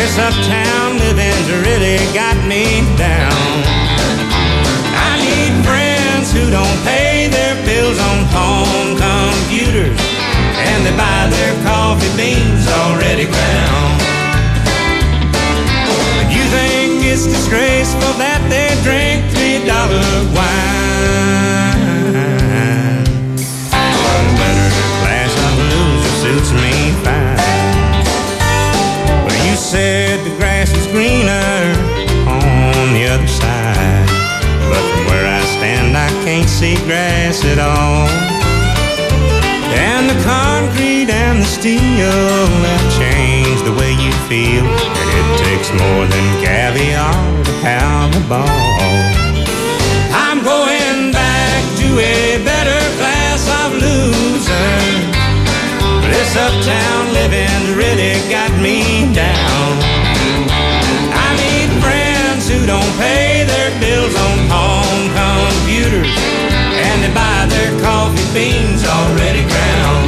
This uptown living's really got me down. I need friends who don't pay their bills on home computers, and they buy their coffee beans already ground. You think it's disgraceful that they drink $3 wine? Well, a better class of loser suits me fine. Well, you said the grass is greener on the other side, but from where I stand I can't see grass at all. And the concrete and the steel have changed the way you feel, and it takes more than caviar to pound the ball. I'm going back to a better class of loser. This uptown living really got me down. I need friends who don't pay their bills on home computers, and they buy their coffee beans already ground.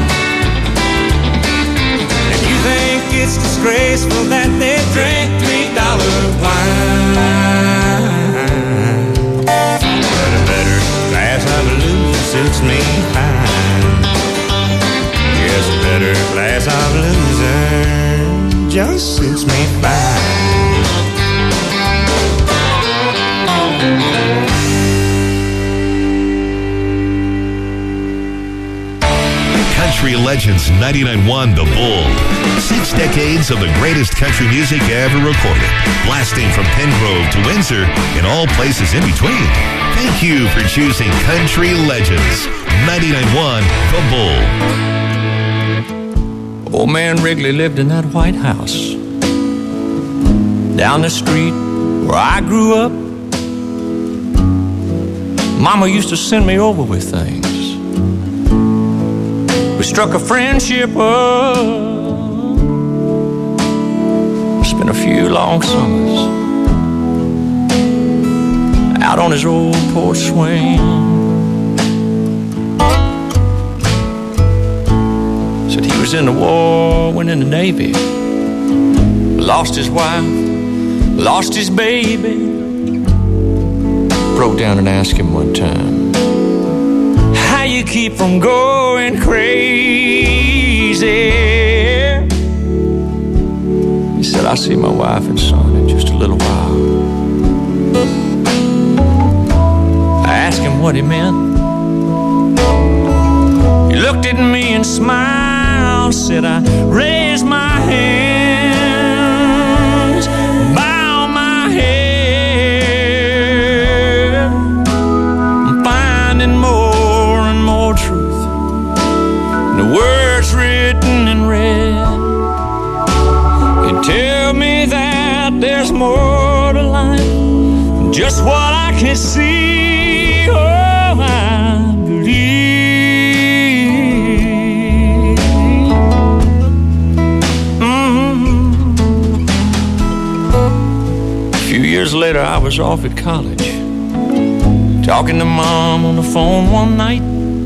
If you think it's disgraceful that they drink $3 wine, but a better class of loser suits me fine. Yes, a better class of loser just suits me fine. Country Legends 99.1 The Bull. 6 decades of the greatest country music ever recorded, blasting from Pengrove to Windsor and all places in between. Thank you for choosing Country Legends 99.1 The Bull. Old man Wrigley lived in that White House down the street where I grew up. Mama used to send me over with things. We struck a friendship up, spent a few long summers out on his old porch swing. Said he was in the war, went in the Navy, lost his wife, lost his baby. Broke down and asked him one time, how you keep from going crazy? He said, I'll see my wife and son in just a little while. I asked him what he meant. He looked at me and smiled, said, I raised my hands, bow my head, I'm finding more and more truth in the words written in red. They tell me that there's more to life than just what I can see. Oh, I believe. A few years later, I was off at college, talking to Mom on the phone one night,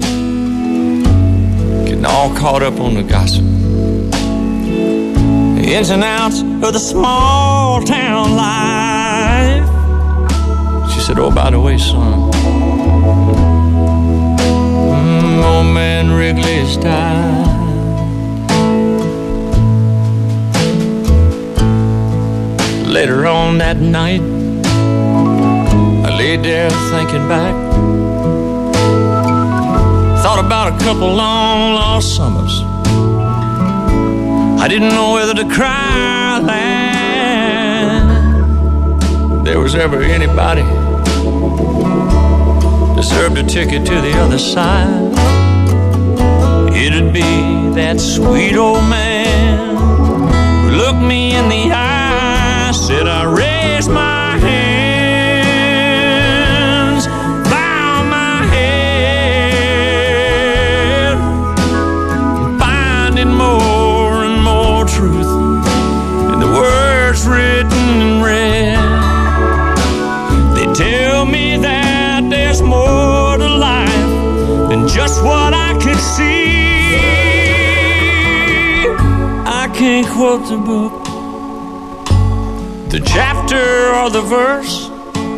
getting all caught up on the gossip, the ins and outs of the small town life. She said, oh, by the way, son, old man Wrigley has died. Later on that night, I laid there thinking back, thought about a couple long lost summers. I didn't know whether to cry or laugh. If there was ever anybody deserved a ticket to the other side, it'd be that sweet old man who looked me in the eye, said, I raised my hands, bow my head, finding more and more truth in the words written in red. They tell me that there's more to life than just what I can see. I can't quote the book, the chapter or the verse.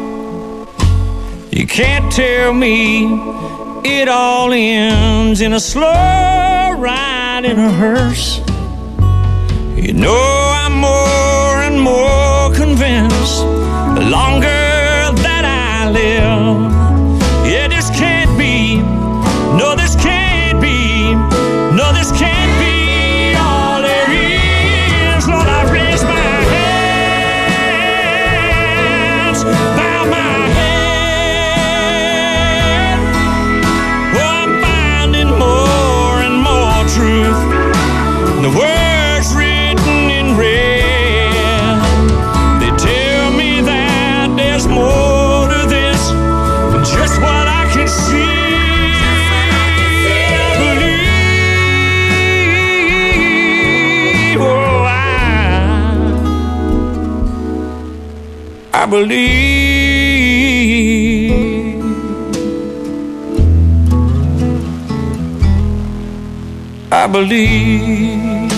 You can't tell me it all ends in a slow ride in a hearse. You know I'm more and more convinced the longer that I live. Yeah, this can't be, no, this can't be, no, this can't be all there is. Lord, I raise my hands, bow my head. Oh, I'm finding more and more truth. The words written in red, they tell me that there's more to this than just what I can see. I believe. I believe.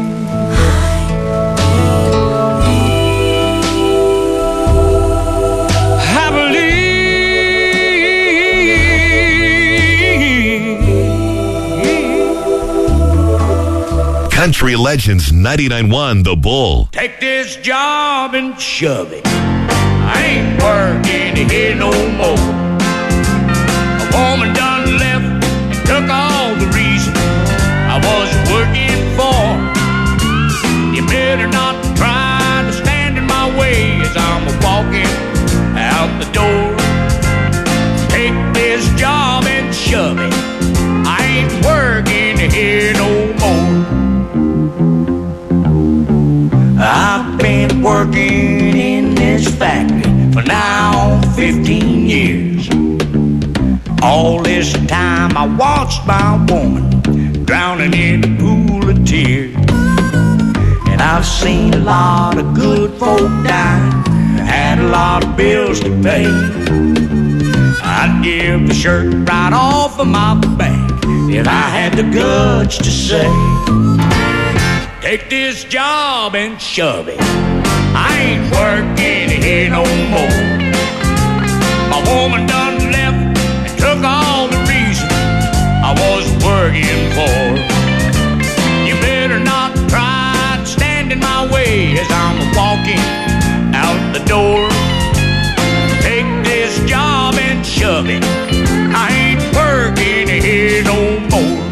I believe. Country Legends 99.1 The Bull. Take this job and shove it. I ain't working here no more. A woman done left and took all the reason I was working for. You better not try to stand in my way as I'm walking out the door. Take this job and shove it. I ain't working here no more. I've been working in this factory for now 15 years. All this time I watched my woman drowning in a pool of tears. And I've seen a lot of good folk die, had a lot of bills to pay. I'd give the shirt right off of my back if I had the guts to say, take this job and shove it. I ain't working here no more. My woman done left and took all the reason I was working for. You better not try to stand in my way as I'm walking out the door. Take this job and shove it. I ain't working here no more.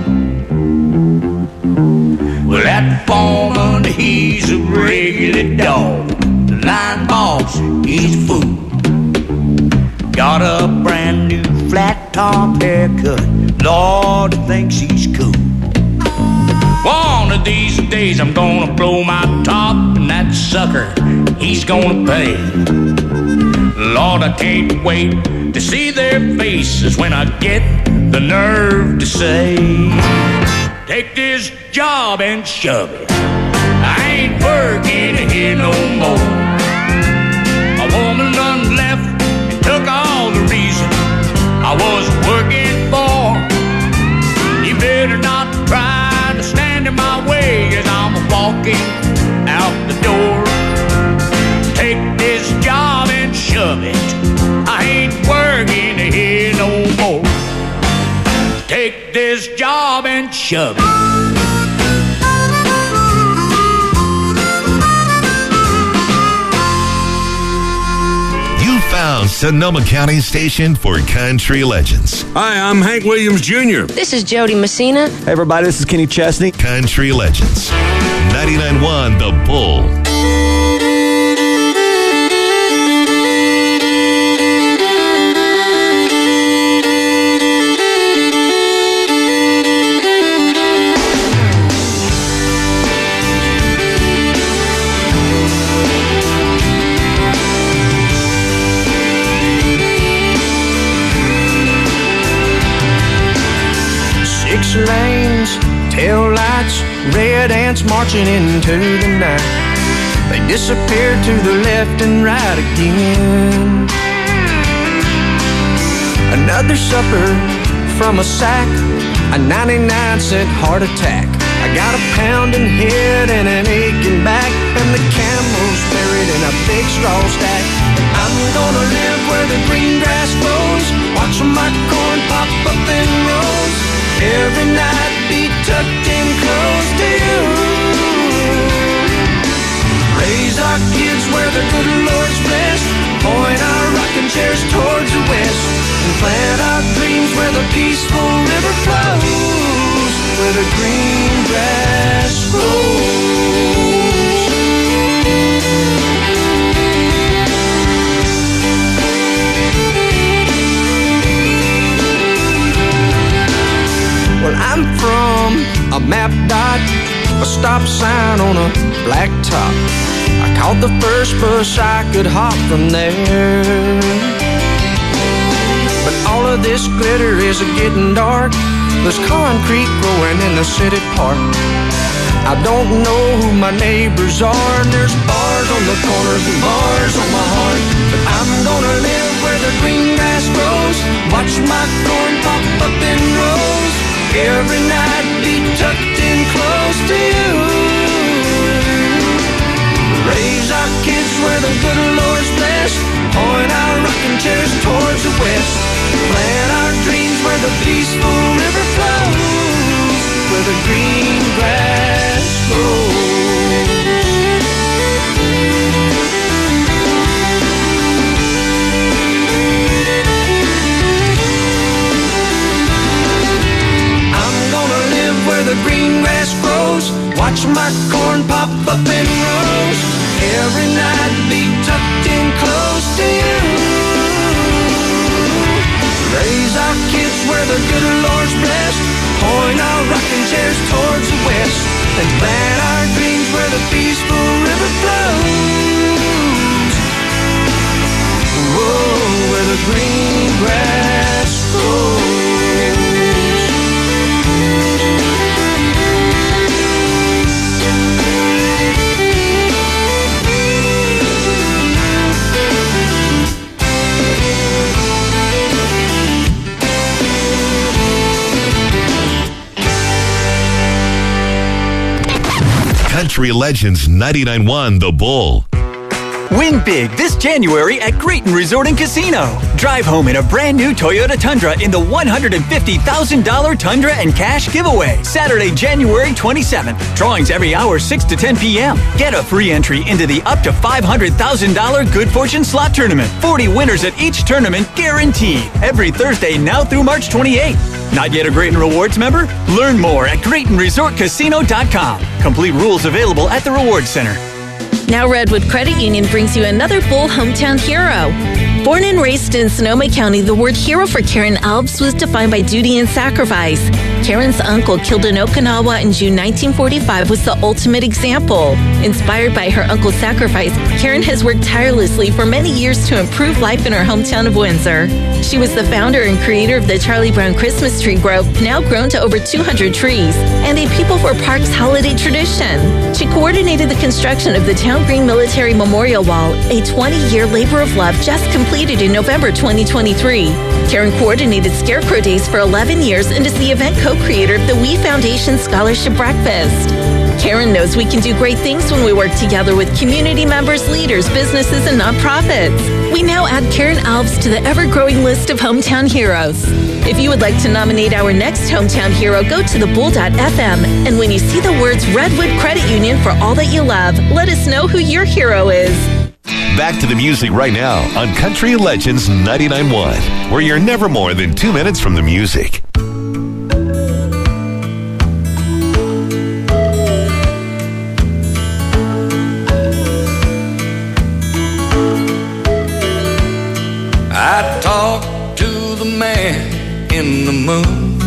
Well, that foreman, he's a regular dog. The line boss, he's a fool. Got a brand new flat top haircut. Lord, he thinks he's cool. One of these days I'm gonna blow my top, and that sucker, he's gonna pay. Lord, I can't wait to see their faces when I get the nerve to say, take this job and shove it. I ain't working here no more. A woman done left and took all the reason I was working for. You better not try to stand in my way as I'm walking out the door. Take this job and shove it. I ain't working here no more. Take this job and shove it. You found Sonoma County's station for Country Legends. Hi, I'm Hank Williams Jr. This is Jody Messina. Hey everybody, this is Kenny Chesney. Country Legends 99.1 The Bull. Lanes, tail lights, red ants marching into the night. They disappear to the left and right again. Another supper from a sack, a 99-cent heart attack. I got a pounding head and an aching back, and and the camels buried in a big straw stack. I'm gonna live where the green grass grows, watch my corn pop up in rows, every night be tucked in close to you. Raise our kids where the good Lord's blessed, point our rocking chairs towards the west, and plant our dreams where the peaceful river flows, where the green grass grows. Well, I'm from a map dot, a stop sign on a black top. I caught the first bus I could hop from there. But all of this glitter is getting dark. There's concrete growing in the city park. I don't know who my neighbors are, and there's bars on the corners and bars on my heart. But I'm gonna live where the green grass grows, watch my corn pop up in rows, every night be tucked in close to you. Raise our kids where the good Lord's blessed, point our rocking chairs towards the west, plant our dreams where the peaceful river flows, where the green grass grows. I'm gonna live where the green grass grows, watch my corn pop up in rows, every night be tucked in close to you. Raise our kids where the good Lord's blessed, point our rocking chairs towards the west, and plant our dreams where the peaceful river flows. Whoa, where the green grass grows. Country Legends 99.1 The Bull. Win big this January at Grayton Resort and Casino. Drive home in a brand new Toyota Tundra in the $150,000 Tundra and Cash giveaway. Saturday, January 27th. Drawings every hour 6 to 10 p.m. Get a free entry into the up to $500,000 Good Fortune Slot Tournament. 40 winners at each tournament guaranteed. Every Thursday now through March 28th. Not yet a Grayton Rewards member? Learn more at GraytonResortCasino.com. Complete rules available at the Rewards Center. Now Redwood Credit Union brings you another Bull hometown hero. Born and raised in Sonoma County, the word hero for Karen Alves was defined by duty and sacrifice. Karen's uncle, killed in Okinawa in June 1945, was the ultimate example. Inspired by her uncle's sacrifice, Karen has worked tirelessly for many years to improve life in her hometown of Windsor. She was the founder and creator of the Charlie Brown Christmas Tree Grove, now grown to over 200 trees, and a People for Parks holiday tradition. She coordinated the construction of the Town Green Military Memorial Wall, a 20-year labor of love just completed in November 2023. Karen coordinated Scarecrow Days for 11 years and is the event co-creator of the We Foundation Scholarship Breakfast. Karen knows we can do great things when we work together with community members, leaders, businesses, and nonprofits. We now add Karen Alves to the ever-growing list of hometown heroes. If you would like to nominate our next hometown hero, go to thebull.fm, and when you see the words Redwood Credit Union for all that you love, let us know who your hero is. Back to the music right now on Country Legends 99.1, where you're never more than 2 minutes from the music. I talked to the man in the moon.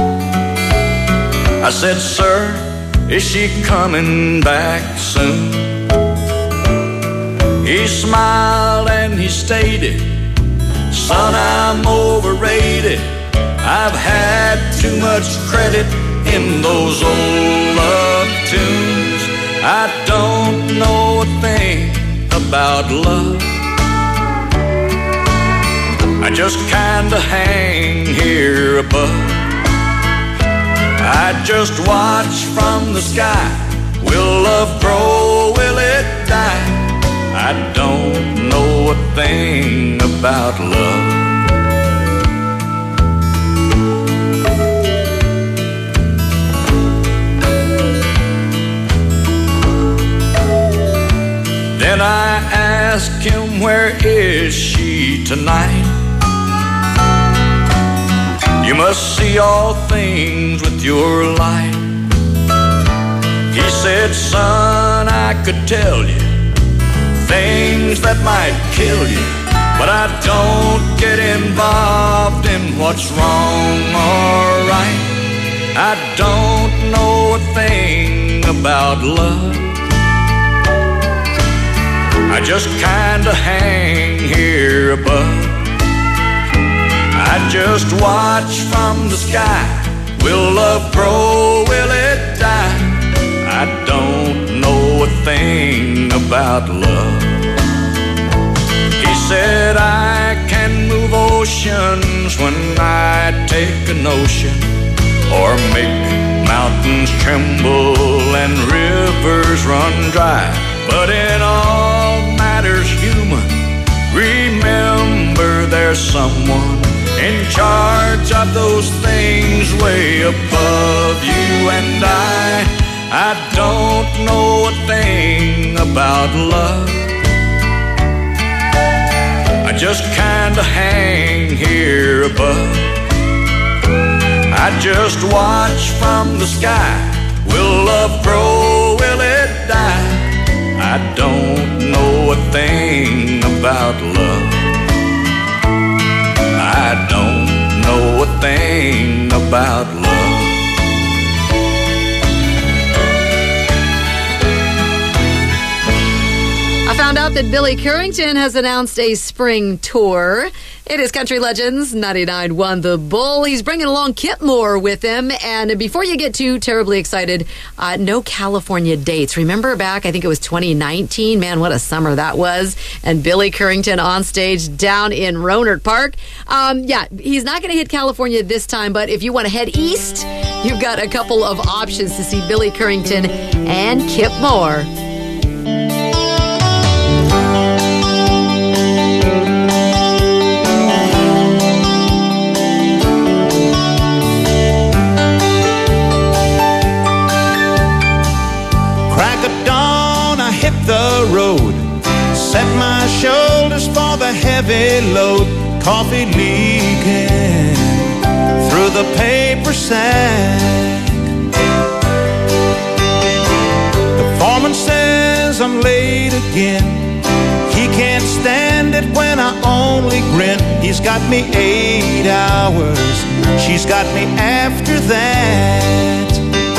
I said, sir, is she coming back soon? He smiled and he stated, son, I'm overrated. I've had too much credit in those old love tunes. I don't know a thing about love. I just kinda hang here above. I just watch from the sky. Will love grow? Will it I don't know a thing about love. Then I asked him, where is she tonight? You must see all things with your light. He said, son, I could tell you things that might kill you, but I don't get involved in what's wrong or right. I don't know a thing about love. I just kinda hang here above. I just watch from the sky. Will love grow? Will it die? I don't know a thing about love. He said I can move oceans when I take a notion, or make mountains tremble and rivers run dry. But in all matters human, remember there's someone in charge of those things way above you and I don't know a thing about love. I just kinda hang here above. I just watch from the sky. Will love grow? Will it die? I don't know a thing about love. I don't know a thing about love. I found out that Billy Currington has announced a spring tour. It is Country Legends 99.1 The Bull. He's bringing along Kip Moore with him. And before you get too terribly excited, no California dates. Remember back, I think it was 2019. Man, what a summer that was. And Billy Currington on stage down in Rohnert Park. Yeah, he's not going to hit California this time, but if you want to head east, you've got a couple of options to see Billy Currington and Kip Moore. The road, set my shoulders for the heavy load, coffee leaking through the paper sack. The foreman says I'm late again. He can't stand it when I only grin. He's got me 8 hours, she's got me after that.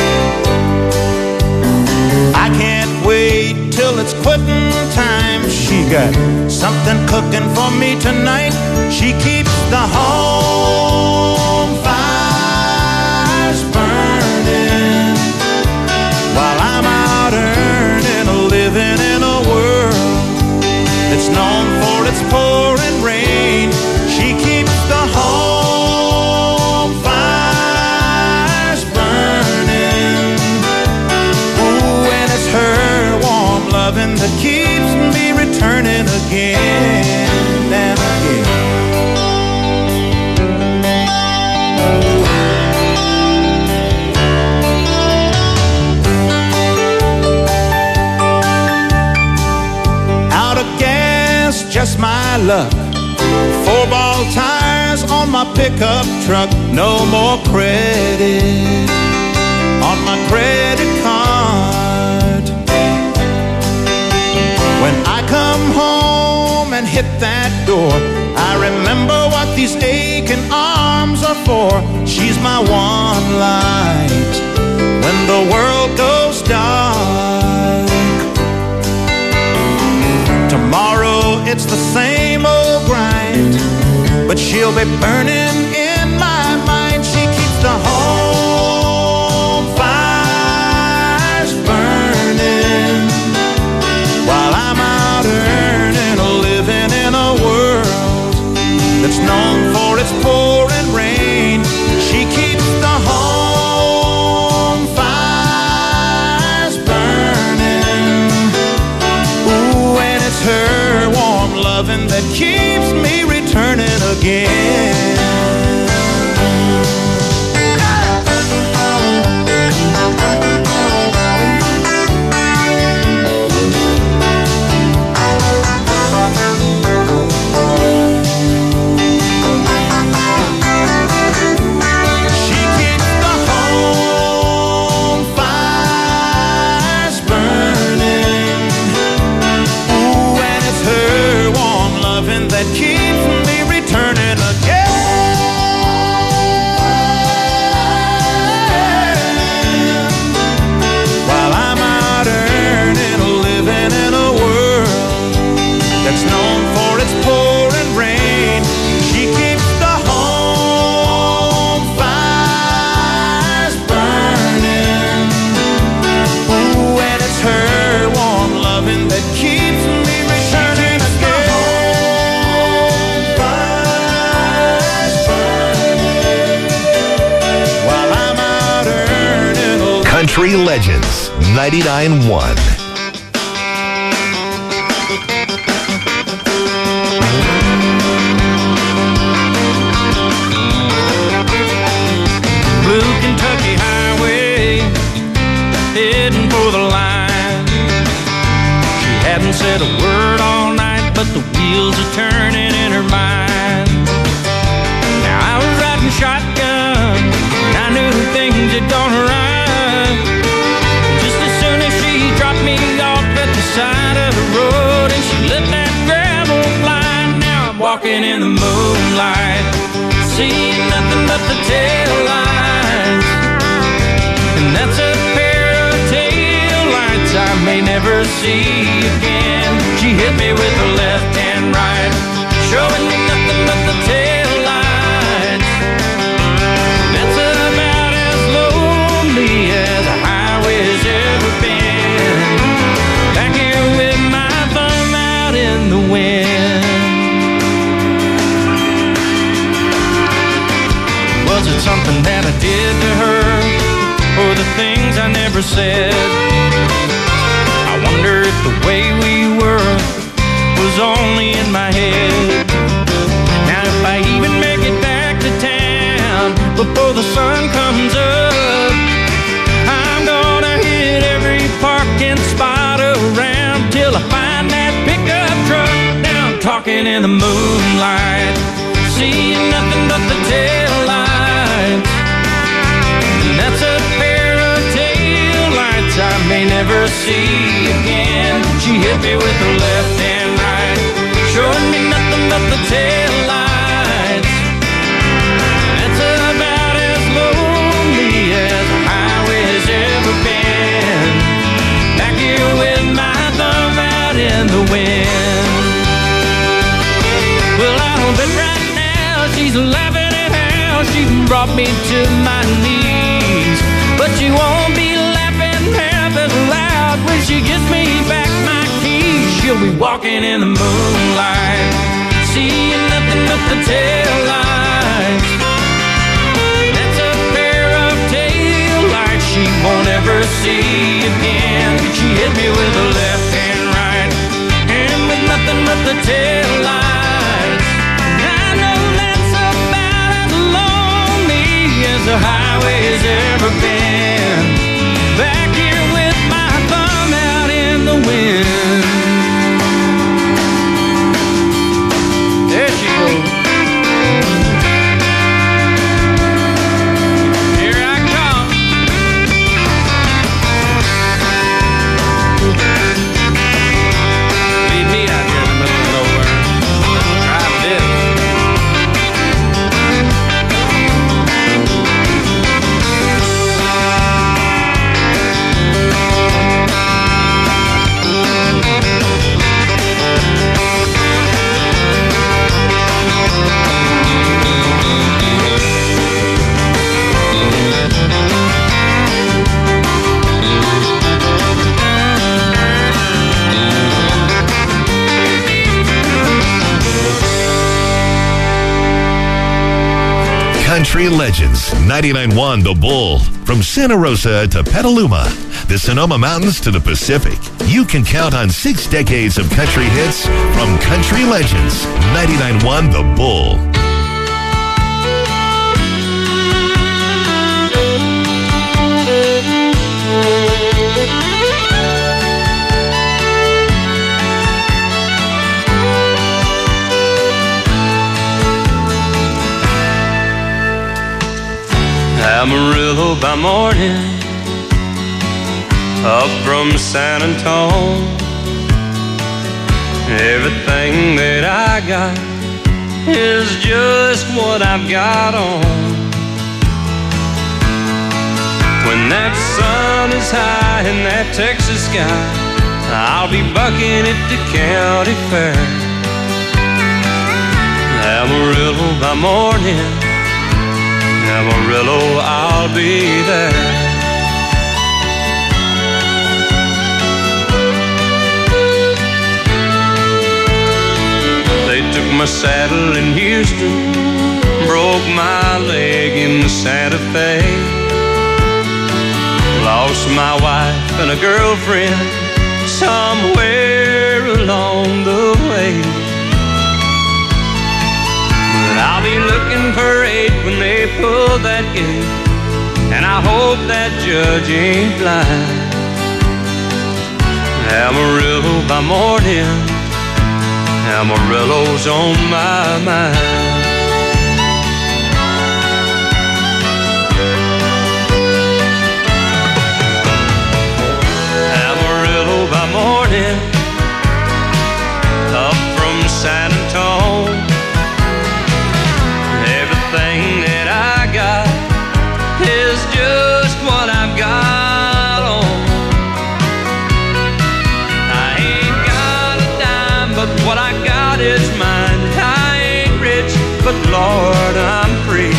I can't wait till it's quitting time. She got something cooking for me tonight. She keeps the home fires burning while I'm out earning, living in a world that's known for its pouring rain. She keeps the home fires burning. Ooh, and it's her warm loving that keeps me returning again and again. Out of gas, just my luck. 4-ball tires on my pickup truck. No more credit on my credit card. When I come home and hit that door, I remember what these aching arms are for. She's my one light when the world goes dark. Tomorrow it's the same old grind, but she'll be burning in my mind. She keeps the home fires burning while I'm out earning, living in a world that's known for its pouring rain. She keeps the home fires burning. Ooh, and it's her Country Legends 99.1. Blue Kentucky Highway, heading for the line. She hadn't said a word all night, but the wheels are turning in her mind. Now I was riding shotgun, and I knew things had gone right. Just as soon as she dropped me off at the side of the road, and she let that gravel fly. Now I'm walking in the moonlight, seeing nothing but the tail lights. And that's a pair of tail lights I may never see again. She hit me with the left and right, showing me nothing but the tail lights. That's about as lonely as a highway's ever been. Back here with my thumb out in the wind. Was it something that I did to her, or the things I never said? I wonder if the way we were was only in my head. Now if I even make it back to town before the sun comes up, I'm gonna hit every parking spot around till I find that pickup truck. Now I'm talking in the moonlight, seeing nothing but the tail lights. And that's a pair of tail lights I may never see again. She hit me with the left and right, showing me nothing but the tail lights. That's about as lonely as a highway's ever been. Back here with my thumb out in the wind. Well, I don't bet right now she's laughing at how she brought me to my knees, but she won't be laughing half as loud when she gives me back my keys. She'll be walking in the moonlight, seeing nothing but the tail lights. That's a pair of tail lights she won't ever see again. She hit me with the left and right, and with nothing but the tail lights. I know that's about as lonely as the highway's ever been. Back here with my thumb out in the wind. There she goes. Here I come. Leave me out here in the middle of nowhere. Try this. Country Legends 99.1 The Bull. From Santa Rosa to Petaluma, the Sonoma Mountains to the Pacific, you can count on 6 decades of country hits from Country Legends 99.1 The Bull. Amarillo by morning, up from San Antone. Everything that I got is just what I've got on. When that sun is high in that Texas sky, I'll be bucking at the county fair. Amarillo by morning, Amarillo, I'll be there. They took my saddle in Houston, broke my leg in Santa Fe. Lost my wife and a girlfriend somewhere along the way. But I'll be looking for 8 when they pull that gate, and I hope that judge ain't blind. Amarillo by morning, Amarillo's on my mind. By morning, up from San Antonio, everything that I got is just what I've got on. I ain't got a dime, but what I got is mine. I ain't rich, but Lord, I'm free.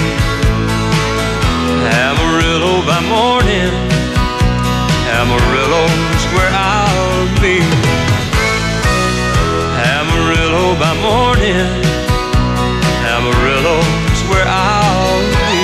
Amarillo by morning, Amarillo's where I'll be. Amarillo by morning, Amarillo's where I'll be.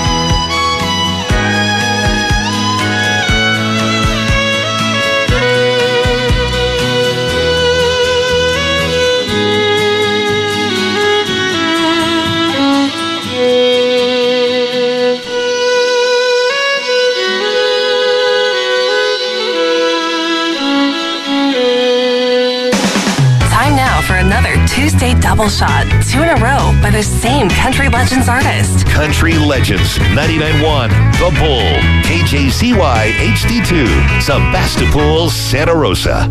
Tuesday double shot, 2 in a row by the same Country Legends artist. Country Legends 99.1 The Bull, KJCY HD2, Sebastopol, Santa Rosa.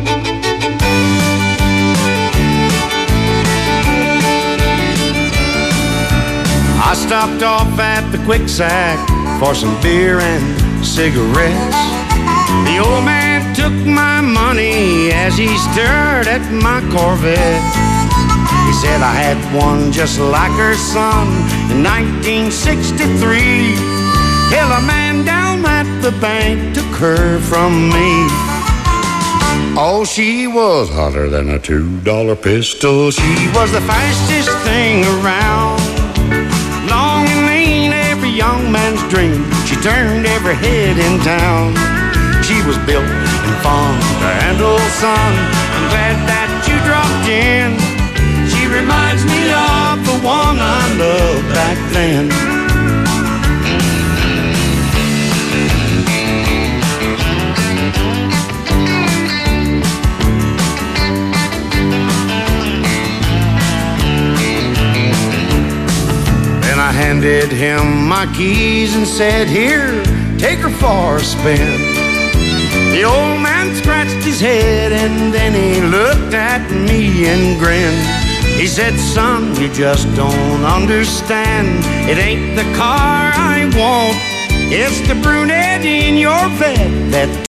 I stopped off at the Quick Sack for some beer and cigarettes. The old man took my money as he stared at my Corvette. He said I had one just like her son in 1963. Hell, a man down at the bank took her from me. Oh, she was hotter than a $2 pistol. She was the fastest thing around. Long and lean, every young man's dream. She turned every head in town. She was built and fun to handle, son. I'm glad that you dropped in. She reminds me of the one I loved back then. Then I handed him my keys and said, here, take her for a spin. The old man scratched his head and then he looked at me and grinned. He said, son, you just don't understand. It ain't the car I want, it's the brunette in your bed that